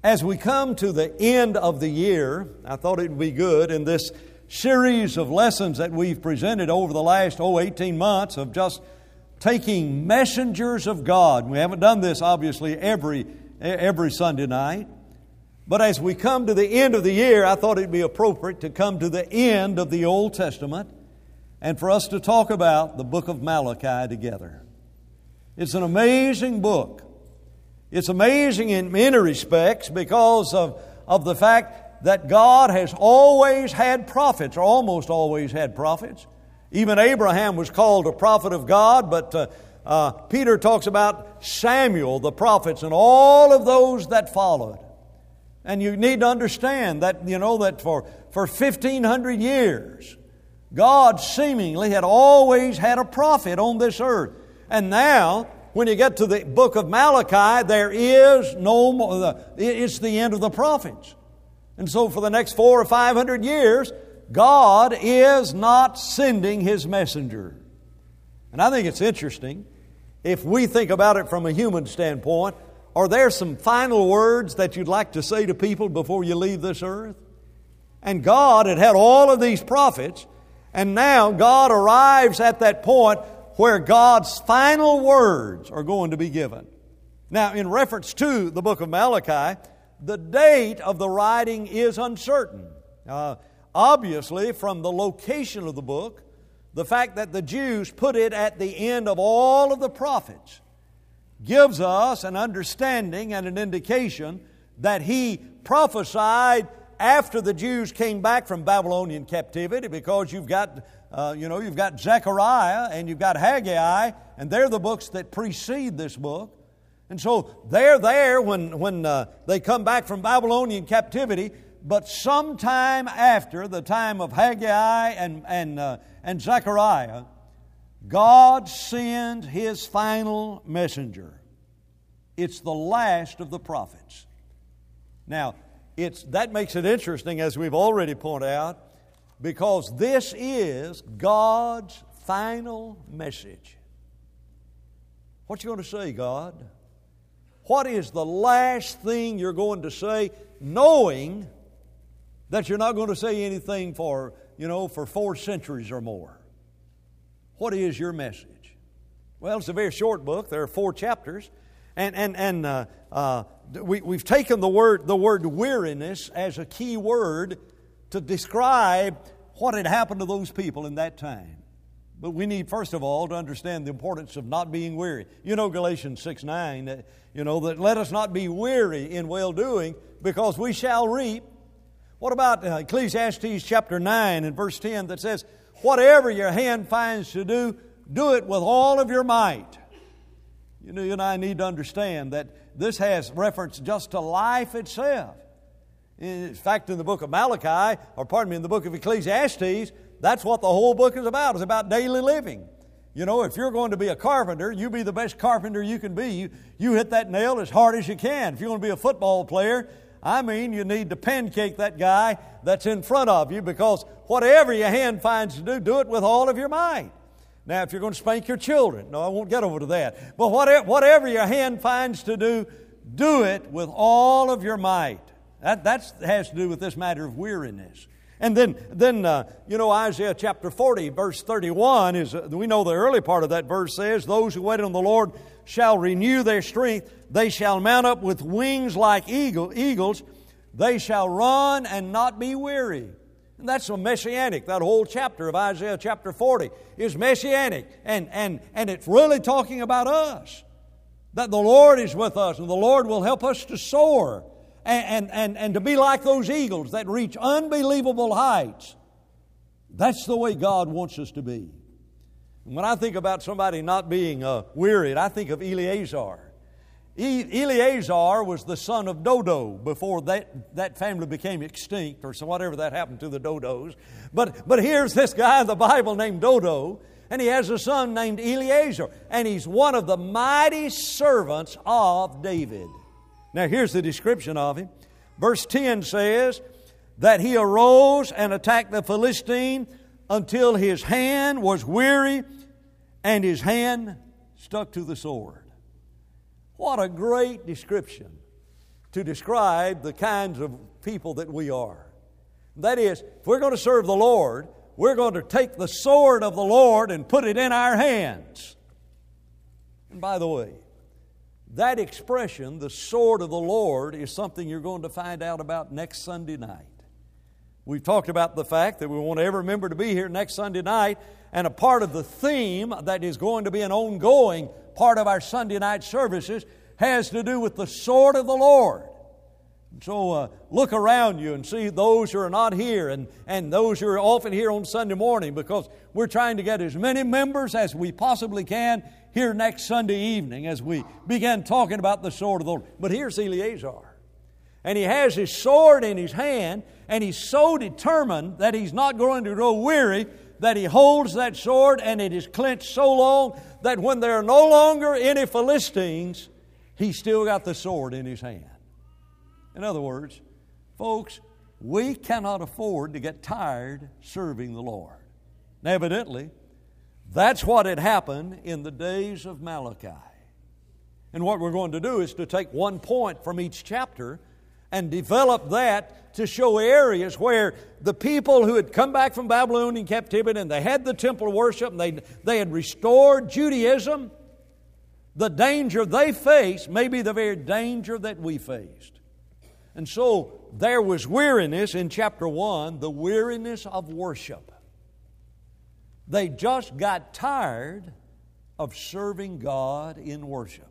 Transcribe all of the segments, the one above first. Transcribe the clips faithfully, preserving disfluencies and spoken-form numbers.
As we come to the end of the year, I thought it would be good in this series of lessons that we've presented over the last, oh, eighteen months of just taking messengers of God. We haven't done this, obviously, every, every Sunday night. But as we come to the end of the year, I thought it would be appropriate to come to the end of the Old Testament and for us to talk about the book of Malachi together. It's an amazing book. It's amazing in many respects because of, of the fact that God has always had prophets, or almost always had prophets. Even Abraham was called a prophet of God, but uh, uh, Peter talks about Samuel, the prophets, and all of those that followed. And you need to understand that, you know, that for, for fifteen hundred years, God seemingly had always had a prophet on this earth. And now, when you get to the book of Malachi, there is no more, it's the end of the prophets. And so for the next four or five hundred years, God is not sending His messenger. And I think it's interesting, if we think about it from a human standpoint, are there some final words that you'd like to say to people before you leave this earth? And God had had all of these prophets, and now God arrives at that point where God's final words are going to be given. Now, in reference to the book of Malachi, the date of the writing is uncertain. Uh, obviously, from the location of the book, the fact that the Jews put it at the end of all of the prophets gives us an understanding and an indication that He prophesied after the Jews came back from Babylonian captivity, because you've got Uh, you know, you've got Zechariah and you've got Haggai, and they're the books that precede this book. And so they're there when, when uh, they come back from Babylonian captivity, but sometime after the time of Haggai and, and, uh, and Zechariah, God sends His final messenger. It's the last of the prophets. Now, it's, that makes it interesting, as we've already pointed out, because this is God's final message. What you going to say, God? What is the last thing you're going to say, knowing that you're not going to say anything for, you know, for four centuries or more? What is your message? Well, it's a very short book. There are four chapters, and and and uh, uh, we we've taken the word the word weariness as a key word to describe what had happened to those people in that time. But we need, first of all, to understand the importance of not being weary. You know Galatians six nine, uh, you know, that let us not be weary in well-doing, because we shall reap. What about uh, Ecclesiastes chapter nine and verse ten that says, whatever your hand finds to do, do it with all of your might. You know, you and I need to understand that this has reference just to life itself. In fact, in the book of Malachi, or pardon me, in the book of Ecclesiastes, that's what the whole book is about. It's about daily living. You know, if you're going to be a carpenter, you be the best carpenter you can be. You, you hit that nail as hard as you can. If you're going to be a football player, I mean, you need to pancake that guy that's in front of you, because whatever your hand finds to do, do it with all of your might. Now, if you're going to spank your children, no, I won't get over to that. But whatever, whatever your hand finds to do, do it with all of your might. That that's, has to do with this matter of weariness. And then, then uh, you know, Isaiah chapter forty, verse thirty-one, is uh, we know the early part of that verse says, those who wait on the Lord shall renew their strength. They shall mount up with wings like eagle, eagles. They shall run and not be weary. And that's a messianic. That whole chapter of Isaiah chapter forty is messianic. And, and, and it's really talking about us. That the Lord is with us, and the Lord will help us to soar. And, and, and to be like those eagles that reach unbelievable heights. That's the way God wants us to be. When I think about somebody not being uh, wearied, I think of Eleazar. E- Eleazar was the son of Dodo before that, that family became extinct, or so whatever that happened to the Dodos. But, but here's this guy in the Bible named Dodo, and he has a son named Eleazar. And he's one of the mighty servants of David. Now, here's the description of him. Verse ten says that he arose and attacked the Philistine until his hand was weary and his hand stuck to the sword. What a great description. to describe the kinds of people that we are. That is, if we're going to serve the Lord, we're going to take the sword of the Lord and put it in our hands. And by the way, that expression, the sword of the Lord, is something you're going to find out about next Sunday night. We've talked about the fact that we want every member to be here next Sunday night, and a part of the theme that is going to be an ongoing part of our Sunday night services has to do with the sword of the Lord. So uh, look around you and see those who are not here and, and those who are often here on Sunday morning, because we're trying to get as many members as we possibly can here next Sunday evening as we begin talking about the sword of the Lord. But here's Eleazar. And he has his sword in his hand, and he's so determined that he's not going to grow weary that he holds that sword, and it is clenched so long that when there are no longer any Philistines, he's still got the sword in his hand. In other words, folks, we cannot afford to get tired serving the Lord. And evidently, that's what had happened in the days of Malachi. And what we're going to do is to take one point from each chapter and develop that to show areas where the people who had come back from Babylonian captivity and they had the temple worship and they, they had restored Judaism, the danger they faced may be the very danger that we faced. And so there was weariness in chapter one, the weariness of worship. They just got tired of serving God in worship.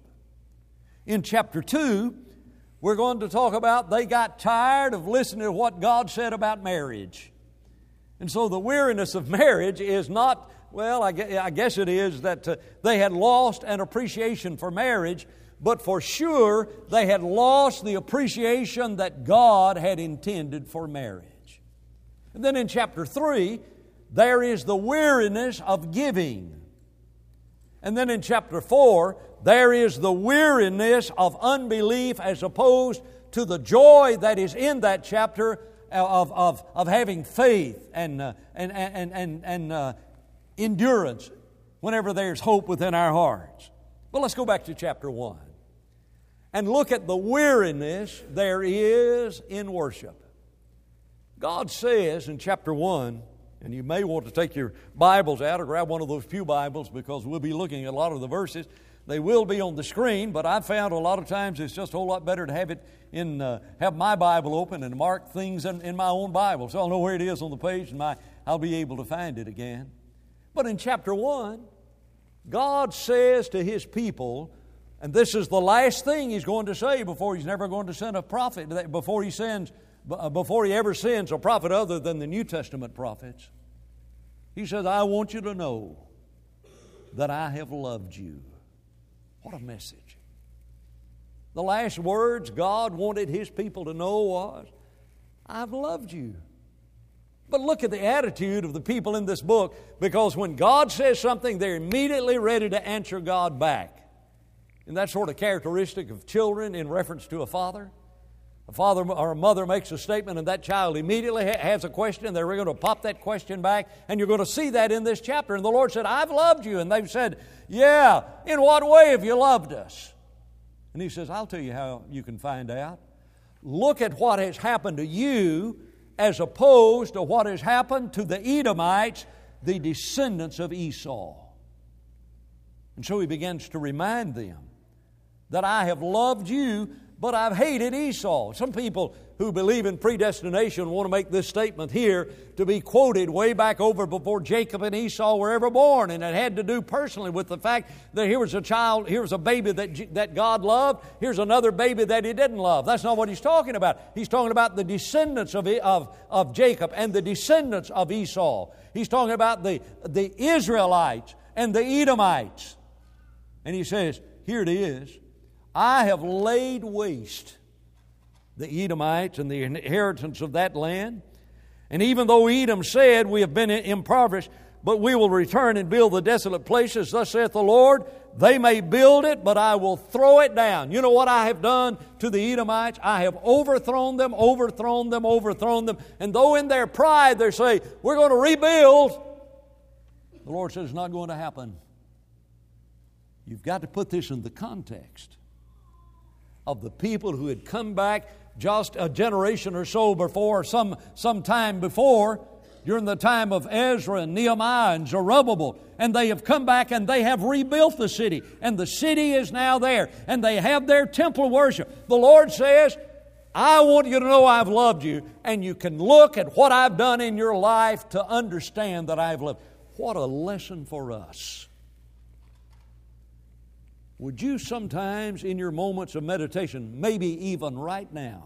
In chapter two, we're going to talk about they got tired of listening to what God said about marriage. And so the weariness of marriage is not, well, I guess it is that uh, they had lost an appreciation for marriage, but for sure they had lost the appreciation that God had intended for marriage. And then in chapter three, there is the weariness of giving. And then in chapter four, there is the weariness of unbelief as opposed to the joy that is in that chapter of, of, of having faith and, uh, and, and, and, and uh, endurance whenever there's hope within our hearts. But let's go back to chapter one and look at the weariness there is in worship. God says in chapter one, and you may want to take your Bibles out or grab one of those pew Bibles because we'll be looking at a lot of the verses. They will be on the screen, but I've found a lot of times it's just a whole lot better to have it in, uh, have my Bible open and mark things in, in my own Bible. So I'll know where it is on the page and my, I'll be able to find it again. But in chapter one, God says to His people, and this is the last thing He's going to say before He's never going to send a prophet, before He sends Before He ever sends a prophet other than the New Testament prophets. He says, I want you to know that I have loved you. What a message. The last words God wanted His people to know was, I've loved you. But look at the attitude of the people in this book, because when God says something, they're immediately ready to answer God back. And that's sort of characteristic of children in reference to a father. A father or a mother makes a statement and that child immediately ha- has a question. They're going to pop that question back, and you're going to see that in this chapter. And the Lord said, I've loved you. And they've said, yeah, in what way have you loved us? And He says, I'll tell you how you can find out. Look at what has happened to you as opposed to what has happened to the Edomites, the descendants of Esau. And so He begins to remind them that I have loved you, but I've hated Esau. Some people who believe in predestination want to make this statement here to be quoted way back over before Jacob and Esau were ever born. And it had to do personally with the fact that here was a child, here was a baby that, that God loved, here's another baby that He didn't love. That's not what He's talking about. He's talking about the descendants of, of, of Jacob and the descendants of Esau. He's talking about the, the Israelites and the Edomites. And He says, here it is. I have laid waste the Edomites and the inheritance of that land. And even though Edom said, we have been impoverished, but we will return and build the desolate places, thus saith the Lord, they may build it, but I will throw it down. You know what I have done to the Edomites? I have overthrown them, overthrown them, overthrown them. And though in their pride they say, we're going to rebuild, the Lord says it's not going to happen. You've got to put this in the context. of the people who had come back just a generation or so before, some, some time before, during the time of Ezra and Nehemiah and Zerubbabel. And they have come back and they have rebuilt the city. And the city is now there. And they have their temple worship. The Lord says, I want you to know I've loved you. And you can look at what I've done in your life to understand that I've loved. What a lesson for us. Would you sometimes in your moments of meditation, maybe even right now,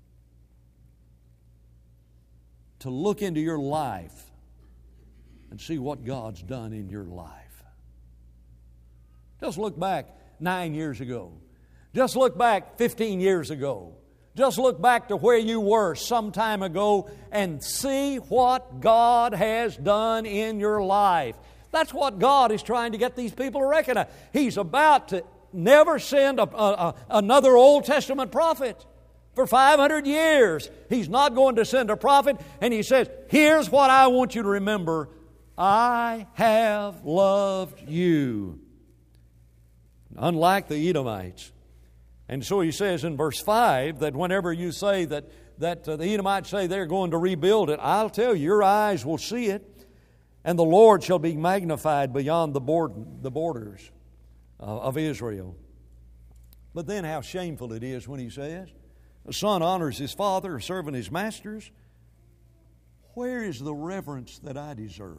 to look into your life and see what God's done in your life? Just look back nine years ago. Just look back fifteen years ago. Just look back to where you were some time ago and see what God has done in your life. That's what God is trying to get these people to recognize. He's about to never send a, a, a, another Old Testament prophet. For five hundred years, He's not going to send a prophet. And He says, here's what I want you to remember. I have loved you. Unlike the Edomites. And so He says in verse five that whenever you say that, that uh, the Edomites say they're going to rebuild it, I'll tell you, your eyes will see it. And the Lord shall be magnified beyond the, board, the borders uh, of Israel. But then how shameful it is when He says, a son honors his father, a servant his masters. Where is the reverence that I deserve?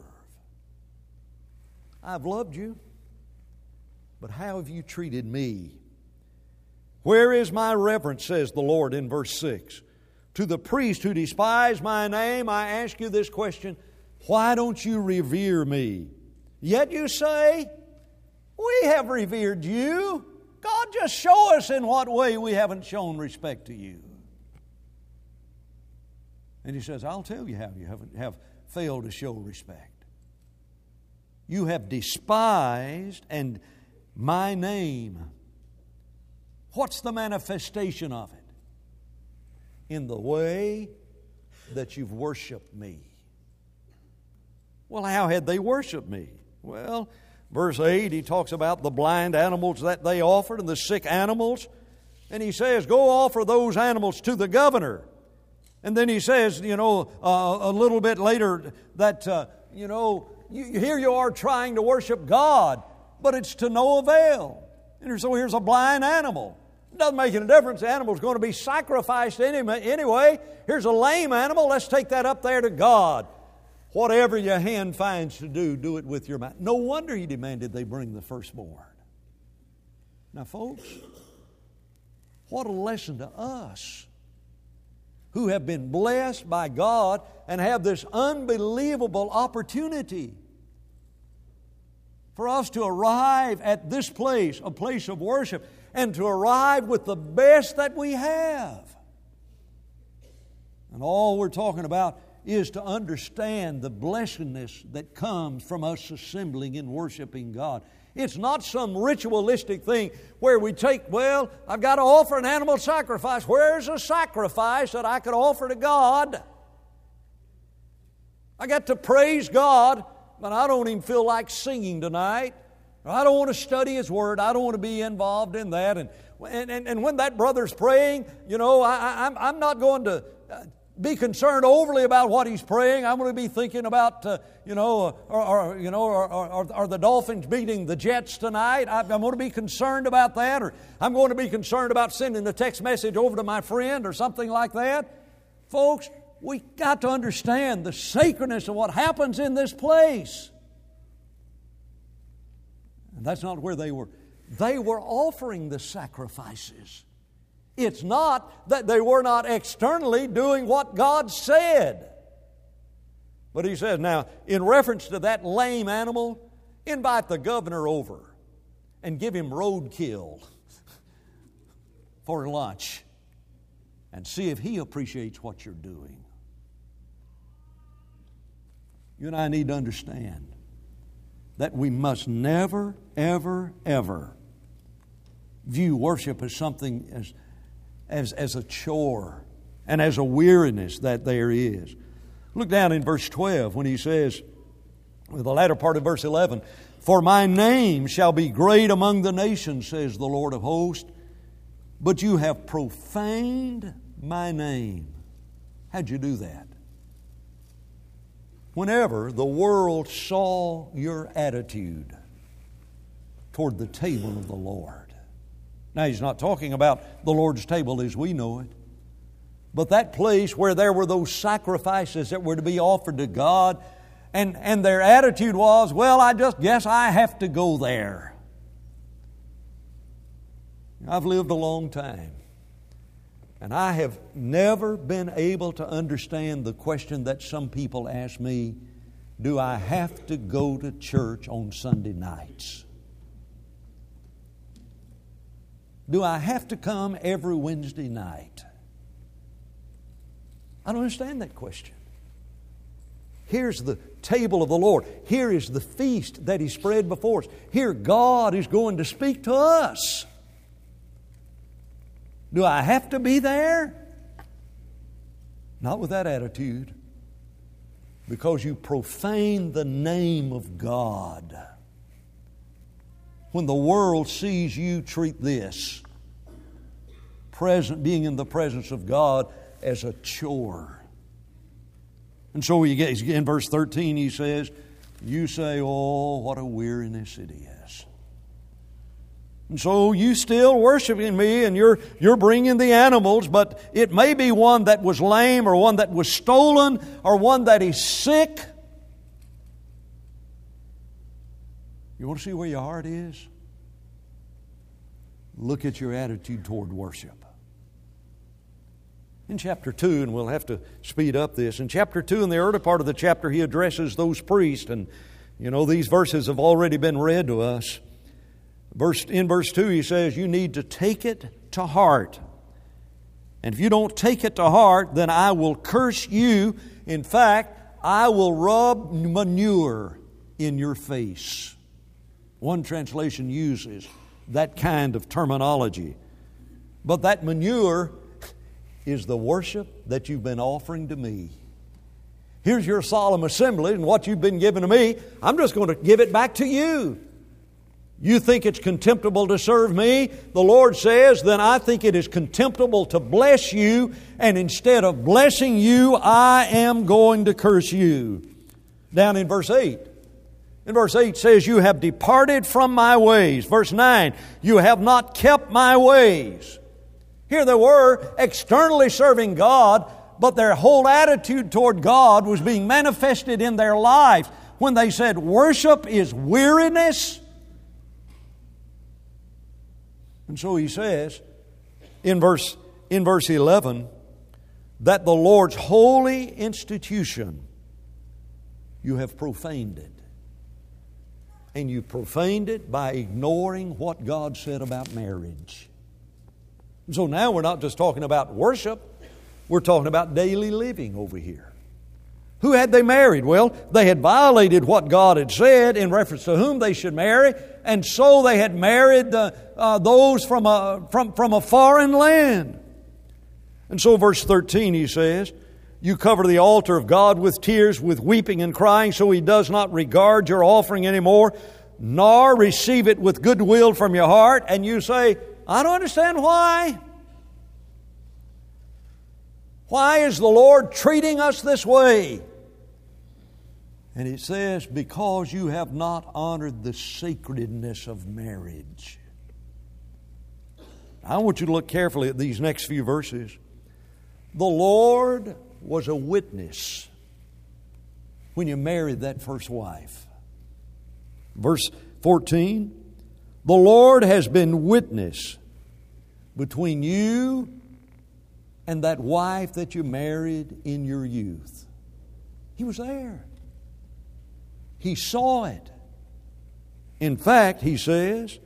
I've loved you, but how have you treated me? Where is my reverence, says the Lord in verse six. To the priest who despise my name, I ask you this question, why don't you revere me? Yet you say, we have revered you. God, just show us in what way we haven't shown respect to you. And He says, I'll tell you how you haven't have failed to show respect. You have despised and my name. What's the manifestation of it? In the way that you've worshiped me. Well, how had they worshiped me? Well, verse eight, he talks about the blind animals that they offered and the sick animals. And he says, go offer those animals to the governor. And then he says, you know, uh, a little bit later that, uh, you know, you, here you are trying to worship God, but it's to no avail. And so here's a blind animal. It doesn't make any difference. The animal's going to be sacrificed anyway. Here's a lame animal. Let's take that up there to God. Whatever your hand finds to do, do it with your mouth. No wonder He demanded they bring the firstborn. Now, folks, what a lesson to us who have been blessed by God and have this unbelievable opportunity for us to arrive at this place, a place of worship, and to arrive with the best that we have. And all we're talking about is to understand the blessedness that comes from us assembling and worshiping God. It's not some ritualistic thing where we take, well, I've got to offer an animal sacrifice. Where's a sacrifice that I could offer to God? I got to praise God, but I don't even feel like singing tonight. I don't want to study His Word. I don't want to be involved in that. And and, and when that brother's praying, you know, I, I, I'm, I'm not going to be concerned overly about what he's praying. I'm going to be thinking about, uh, you know, or, or you know, or, or, or the Dolphins beating the Jets tonight. I'm going to be concerned about that, or I'm going to be concerned about sending a text message over to my friend or something like that. Folks, we got to understand the sacredness of what happens in this place. And that's not where they were. They were offering the sacrifices. It's not that they were not externally doing what God said. But He says, now, in reference to that lame animal, invite the governor over and give him roadkill for lunch and see if he appreciates what you're doing. You and I need to understand that we must never, ever, ever view worship as something as As, as a chore and as a weariness that there is. Look down in verse twelve when he says, with the latter part of verse eleven, for my name shall be great among the nations, says the Lord of hosts, but you have profaned my name. How'd you do that? Whenever the world saw your attitude toward the table of the Lord. Now, he's not talking about the Lord's table as we know it, but that place where there were those sacrifices that were to be offered to God, and, and their attitude was, well, I just guess I have to go there. I've lived a long time, and I have never been able to understand the question that some people ask me, do I have to go to church on Sunday nights? Do I have to come every Wednesday night? I don't understand that question. Here's the table of the Lord. Here is the feast that He spread before us. Here God is going to speak to us. Do I have to be there? Not with that attitude. Because you profane the name of God. When the world sees you treat this, present, being in the presence of God, as a chore. And so he gets, in verse thirteen he says, you say, oh, what a weariness it is. And so you still worshiping me, and you're, you're bringing the animals, but it may be one that was lame, or one that was stolen, or one that is sick. You want to see where your heart is? Look at your attitude toward worship. In chapter two, and we'll have to speed up this, in chapter two, in the early part of the chapter, he addresses those priests, and you know, these verses have already been read to us. Verse, in verse two, he says, you need to take it to heart. And if you don't take it to heart, then I will curse you. In fact, I will rub manure in your face. One translation uses that kind of terminology. But that manure is the worship that you've been offering to me. Here's your solemn assembly, and what you've been giving to me, I'm just going to give it back to you. You think it's contemptible to serve me? The Lord says, then I think it is contemptible to bless you, and instead of blessing you, I am going to curse you. Down in verse eight. In verse eight says, you have departed from my ways. Verse nine, you have not kept my ways. Here they were externally serving God, but their whole attitude toward God was being manifested in their life when they said, worship is weariness. And so he says in verse, in verse eleven that the Lord's holy institution, you have profaned it. And you profaned it by ignoring what God said about marriage. And so now we're not just talking about worship, we're talking about daily living over here. Who had they married? Well, they had violated what God had said in reference to whom they should marry, and so they had married the, uh, those from a, from, from a foreign land. And so verse thirteen he says, you cover the altar of God with tears, with weeping and crying, so He does not regard your offering anymore, nor receive it with goodwill from your heart. And you say, I don't understand why. Why is the Lord treating us this way? And it says, because you have not honored the sacredness of marriage. I want you to look carefully at these next few verses. The Lord was a witness when you married that first wife. Verse fourteen, the Lord has been witness between you and that wife that you married in your youth. He was there. He saw it. In fact, he says,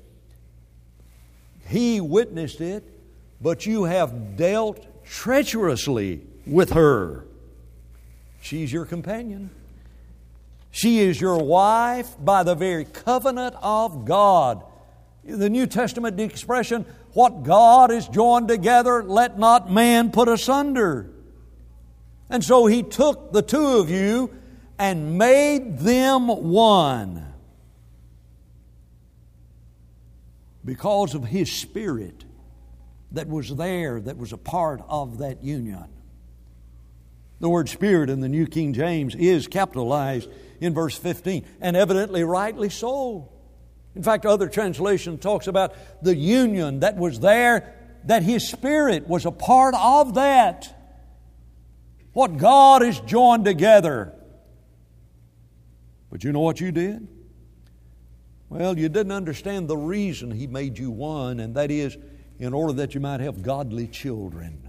He witnessed it, but you have dealt treacherously with her. She's your companion. She is your wife by the very covenant of God. The New Testament expression, what God has joined together, let not man put asunder. And so He took the two of you and made them one. Because of His Spirit that was there, that was a part of that union. The word Spirit in the New King James is capitalized in verse fifteen, and evidently rightly so. In fact, other translation talks about the union that was there, that His Spirit was a part of that. What God has joined together. But you know what you did? Well, you didn't understand the reason He made you one, and that is in order that you might have godly children.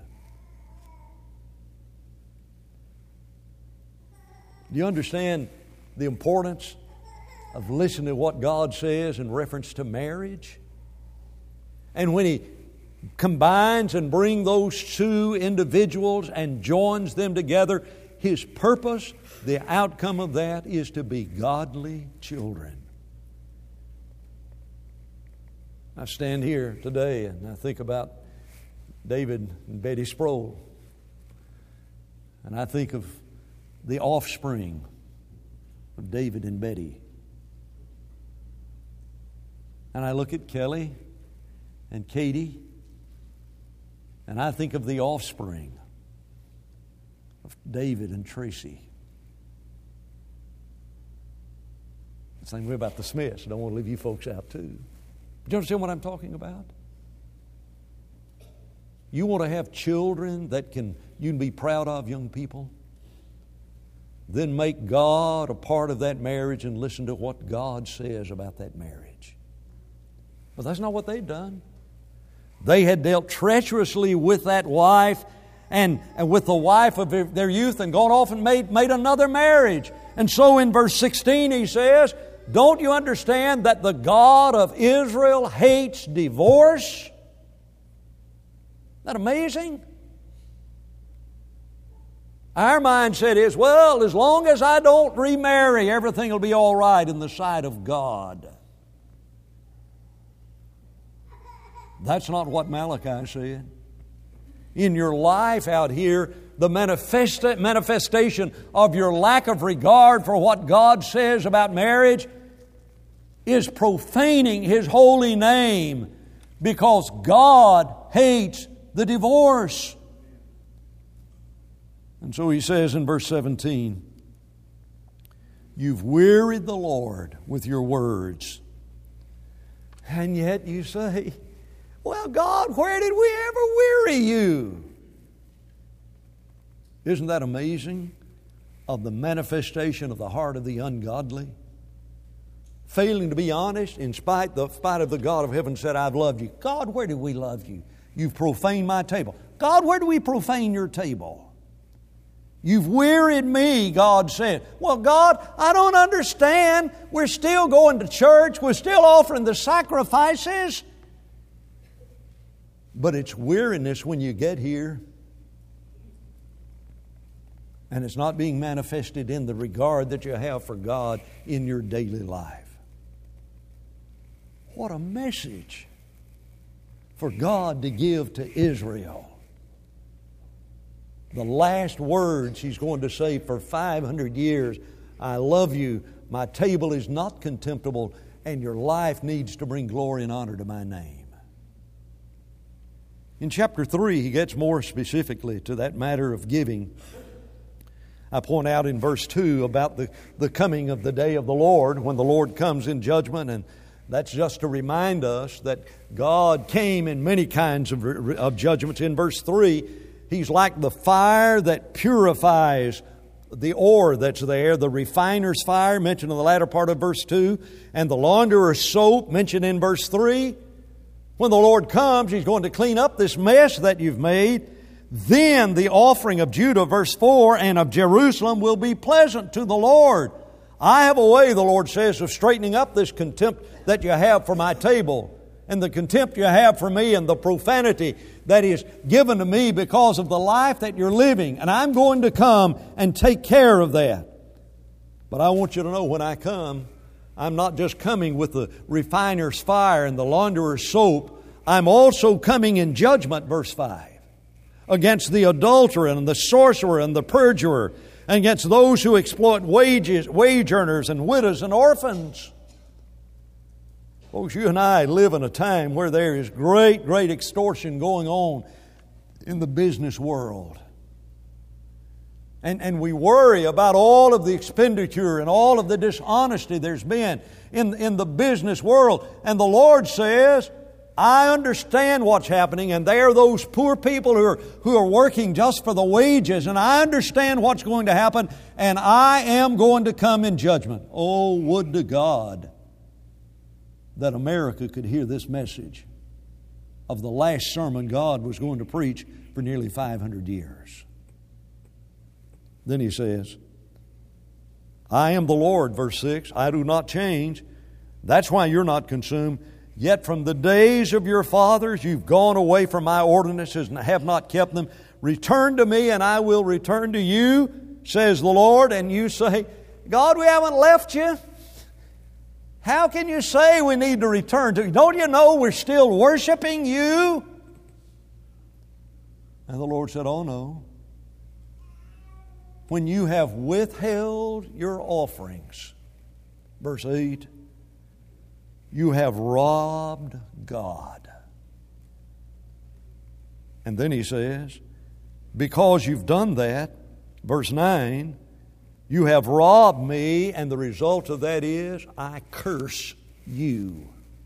Do you understand the importance of listening to what God says in reference to marriage? And when He combines and brings those two individuals and joins them together, His purpose, the outcome of that, is to be godly children. I stand here today and I think about David and Betty Sproul. And I think of the offspring of David and Betty. And I look at Kelly and Katie, and I think of the offspring of David and Tracy. The same way about the Smiths. I don't want to leave you folks out too. Do you understand what I'm talking about? You want to have children that can you can be proud of, young people? Then make God a part of that marriage and listen to what God says about that marriage. But that's not what they'd done. They had dealt treacherously with that wife and, and with the wife of their youth and gone off and made, made another marriage. And so in verse sixteen he says, don't you understand that the God of Israel hates divorce? Isn't that amazing? Our mindset is, well, as long as I don't remarry, everything will be all right in the sight of God. That's not what Malachi said. In your life out here, the manifest- manifestation of your lack of regard for what God says about marriage is profaning His holy name, because God hates the divorce. And so He says in verse seventeen, you've wearied the Lord with your words. And yet you say, well, God, where did we ever weary You? Isn't that amazing? Of the manifestation of the heart of the ungodly. Failing to be honest in spite, the, spite of the God of heaven said, I've loved you. God, where do we love You? You've profaned my table. God, where do we profane Your table? You've wearied me, God said. Well, God, I don't understand. We're still going to church. We're still offering the sacrifices. But it's weariness when you get here. And it's not being manifested in the regard that you have for God in your daily life. What a message for God to give to Israel. The last words He's going to say for five hundred years, I love you, my table is not contemptible, and your life needs to bring glory and honor to my name. In chapter three, He gets more specifically to that matter of giving. I point out in verse two about the, the coming of the day of the Lord, when the Lord comes in judgment, and that's just to remind us that God came in many kinds of, of judgments. In verse three, He's like the fire that purifies the ore that's there, the refiner's fire mentioned in the latter part of verse two, and the launderer's soap mentioned in verse three. When the Lord comes, He's going to clean up this mess that you've made. Then the offering of Judah, verse four, and of Jerusalem will be pleasant to the Lord. I have a way, the Lord says, of straightening up this contempt that you have for my table, and the contempt you have for me, and the profanity that is given to me because of the life that you're living. And I'm going to come and take care of that. But I want you to know, when I come, I'm not just coming with the refiner's fire and the launderer's soap. I'm also coming in judgment, verse five, against the adulterer and the sorcerer and the perjurer, and against those who exploit wages, wage earners and widows and orphans. Folks, you and I live in a time where there is great, great extortion going on in the business world. And, and we worry about all of the expenditure and all of the dishonesty there's been in, in the business world. And the Lord says, I understand what's happening, and they are those poor people who are, who are working just for the wages, and I understand what's going to happen, and I am going to come in judgment. Oh, would to God that America could hear this message of the last sermon God was going to preach for nearly five hundred years. Then He says, I am the Lord, verse six, I do not change. That's why you're not consumed. Yet from the days of your fathers you've gone away from my ordinances and have not kept them. Return to me and I will return to you, says the Lord. And you say, God, we haven't left you. How can you say we need to return to you? Don't you know we're still worshiping you? And the Lord said, oh no. When you have withheld your offerings, verse eight, you have robbed God. And then He says, because you've done that, verse nine, you have robbed me, and the result of that is, I curse you.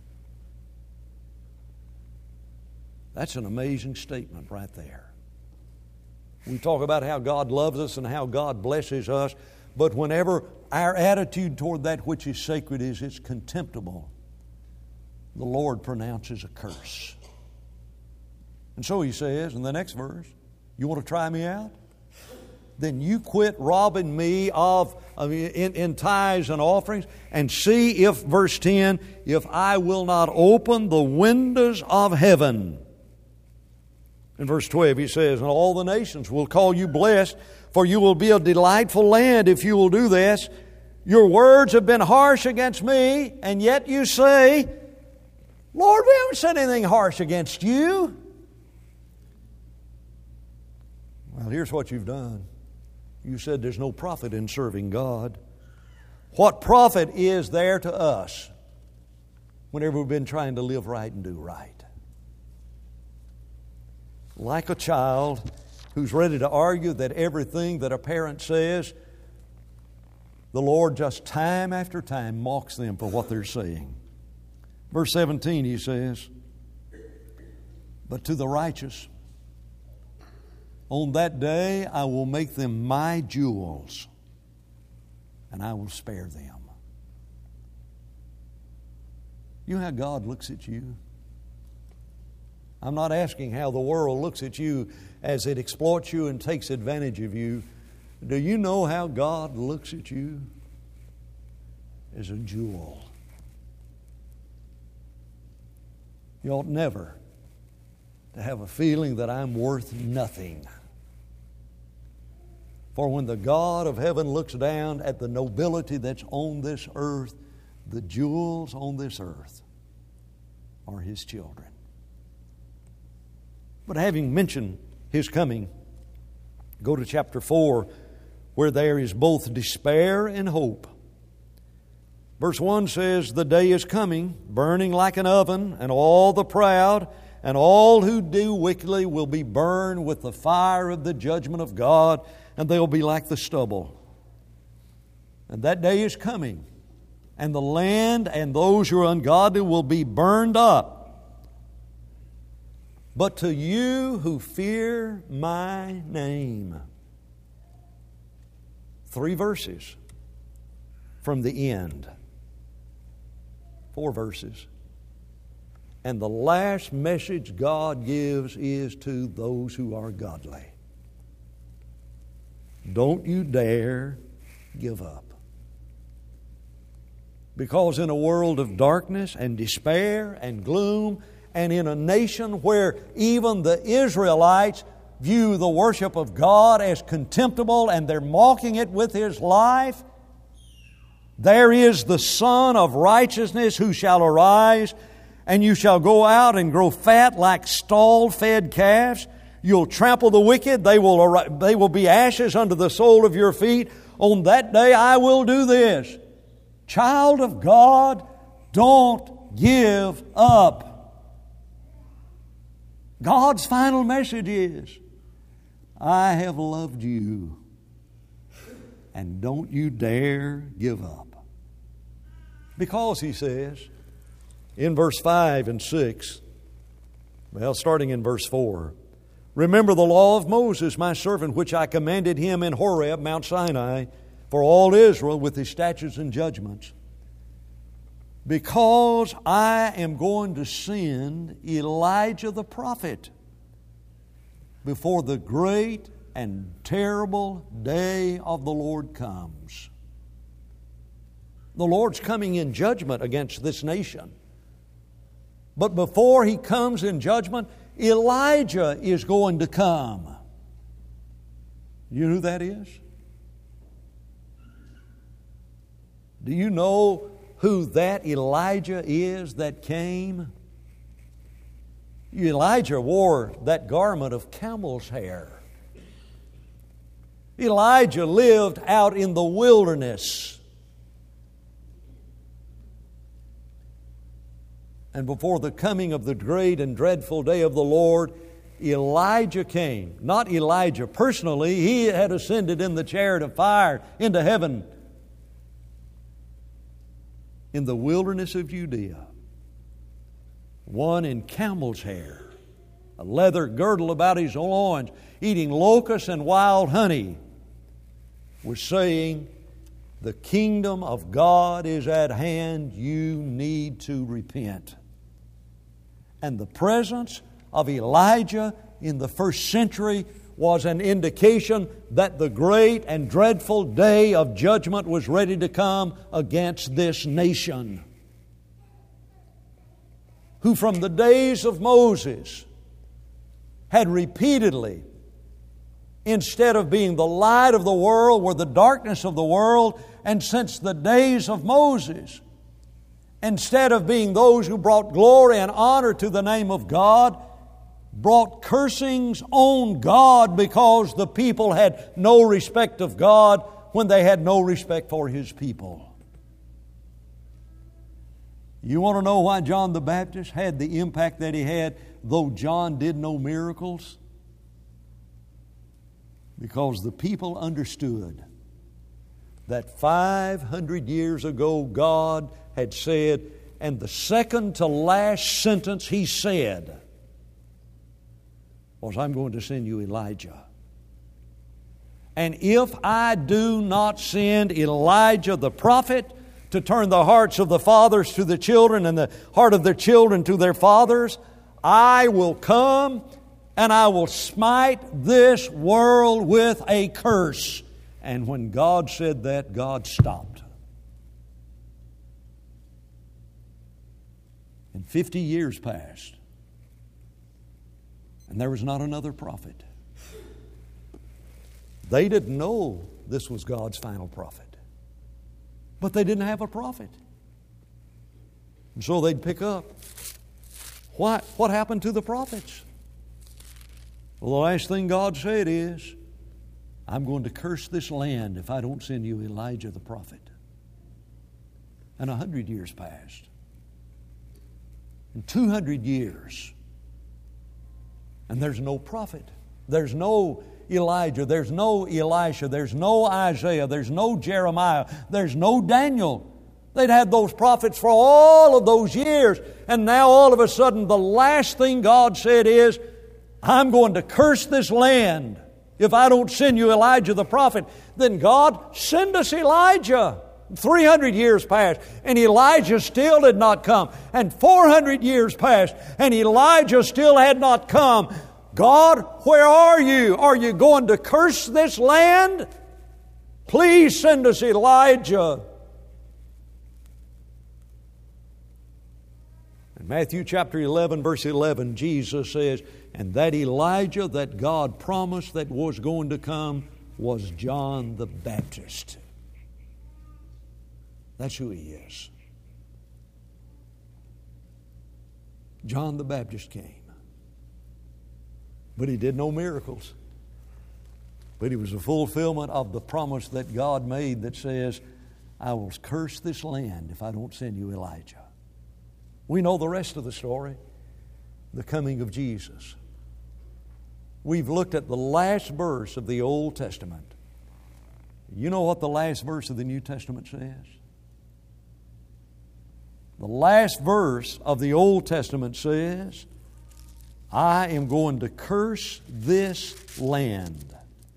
That's an amazing statement right there. We talk about how God loves us and how God blesses us, but whenever our attitude toward that which is sacred is it's contemptible, the Lord pronounces a curse. And so He says in the next verse, you want to try me out? Then you quit robbing me of, of in, in tithes and offerings, and see if, verse ten, if I will not open the windows of heaven. In verse twelve He says, and all the nations will call you blessed, for you will be a delightful land if you will do this. Your words have been harsh against me, and yet you say, Lord, we haven't said anything harsh against you. Well, here's what you've done. You said there's no profit in serving God. What profit is there to us whenever we've been trying to live right and do right? Like a child who's ready to argue that everything that a parent says, the Lord just time after time mocks them for what they're saying. Verse seventeen, He says, but to the righteous, on that day I will make them my jewels, and I will spare them. You know how God looks at you? I'm not asking how the world looks at you as it exploits you and takes advantage of you. Do you know how God looks at you? As a jewel. You ought never to have a feeling that I'm worth nothing. For when the God of heaven looks down at the nobility that's on this earth, the jewels on this earth are His children. But having mentioned His coming, go to chapter four, where there is both despair and hope. Verse one says, the day is coming, burning like an oven, and all the proud and all who do wickedly will be burned with the fire of the judgment of God, and they'll be like the stubble. And that day is coming, and the land and those who are ungodly will be burned up. But to you who fear my name. Three verses from the end. Four verses. And the last message God gives is to those who are godly. Don't you dare give up. Because in a world of darkness and despair and gloom, and in a nation where even the Israelites view the worship of God as contemptible and they're mocking it with His life, there is the Son of righteousness who shall arise, and you shall go out and grow fat like stall-fed calves. You'll trample the wicked. They will, ar- they will be ashes under the sole of your feet. On that day I will do this. Child of God, don't give up. God's final message is, I have loved you, and don't you dare give up. Because, he says, in verse five and six, well, starting in verse four, remember the law of Moses, my servant, which I commanded him in Horeb, Mount Sinai, for all Israel with his statutes and judgments. Because I am going to send Elijah the prophet before the great and terrible day of the Lord comes. The Lord's coming in judgment against this nation. But before He comes in judgment, Elijah is going to come. You know who that is? Do you know who that Elijah is that came? Elijah wore that garment of camel's hair. Elijah lived out in the wilderness. And before the coming of the great and dreadful day of the Lord, Elijah came. Not Elijah personally. He had ascended in the chariot of fire into heaven. In the wilderness of Judea, one in camel's hair, a leather girdle about his loins, eating locusts and wild honey, was saying, the kingdom of God is at hand. You need to repent. And the presence of Elijah in the first century was an indication that the great and dreadful day of judgment was ready to come against this nation, who from the days of Moses had repeatedly, instead of being the light of the world, were the darkness of the world. And since the days of Moses, instead of being those who brought glory and honor to the name of God, brought cursings on God because the people had no respect of God when they had no respect for His people. You want to know why John the Baptist had the impact that he had, though John did no miracles? Because the people understood that five hundred years ago God had said, and the second to last sentence He said was, I'm going to send you Elijah. And if I do not send Elijah the prophet to turn the hearts of the fathers to the children and the heart of their children to their fathers, I will come and I will smite this world with a curse. And when God said that, God stopped. And fifty years passed. And there was not another prophet. They didn't know this was God's final prophet. But they didn't have a prophet. And so they'd pick up. What, what happened to the prophets? Well, the last thing God said is, I'm going to curse this land if I don't send you Elijah the prophet. And a hundred years passed. And two hundred years. And there's no prophet. There's no Elijah. There's no Elisha. There's no Isaiah. There's no Jeremiah. There's no Daniel. They'd had those prophets for all of those years. And now all of a sudden the last thing God said is, I'm going to curse this land if I don't send you Elijah the prophet. Then God, send us Elijah. three hundred years passed, and Elijah still did not come. And four hundred years passed, and Elijah still had not come. God, where are you? Are you going to curse this land? Please send us Elijah. In Matthew chapter eleven, verse eleven, Jesus says, and that Elijah that God promised that was going to come was John the Baptist. That's who he is. John the Baptist came. But he did no miracles. But he was a fulfillment of the promise that God made that says, I will curse this land if I don't send you Elijah. We know the rest of the story, the coming of Jesus. We've looked at the last verse of the Old Testament. You know what the last verse of the New Testament says? The last verse of the Old Testament says, I am going to curse this land.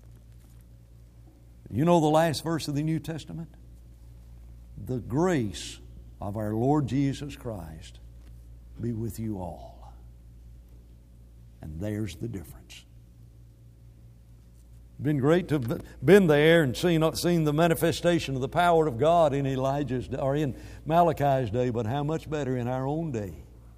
You know the last verse of the New Testament? The grace of our Lord Jesus Christ be with you all. And there's the difference. Been great to have been there and seen, seen the manifestation of the power of God in Elijah's or in Malachi's day, but how much better in our own day.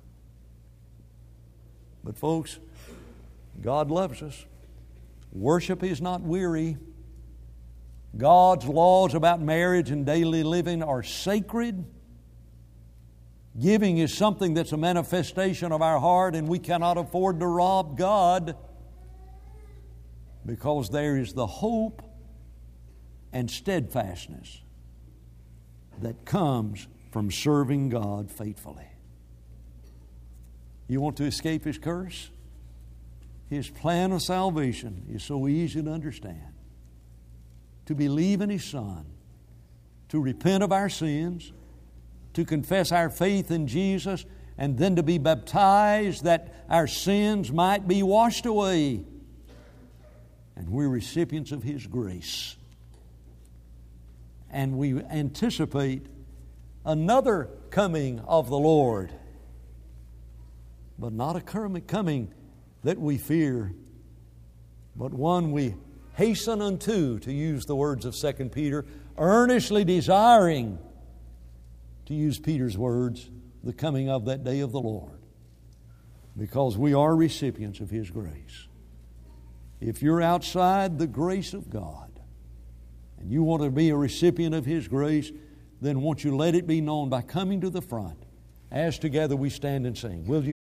But folks, God loves us. Worship is not weary. God's laws about marriage and daily living are sacred. Giving is something that's a manifestation of our heart, and we cannot afford to rob God, because there is the hope and steadfastness that comes from serving God faithfully. You want to escape His curse? His plan of salvation is so easy to understand. To believe in His Son, to repent of our sins, to confess our faith in Jesus, and then to be baptized that our sins might be washed away. And we're recipients of His grace. And we anticipate another coming of the Lord. But not a coming that we fear, but one we hasten unto, to use the words of Second Peter, earnestly desiring, to use Peter's words, the coming of that day of the Lord. Because we are recipients of His grace. If you're outside the grace of God and you want to be a recipient of His grace, then won't you let it be known by coming to the front as together we stand and sing. Will you?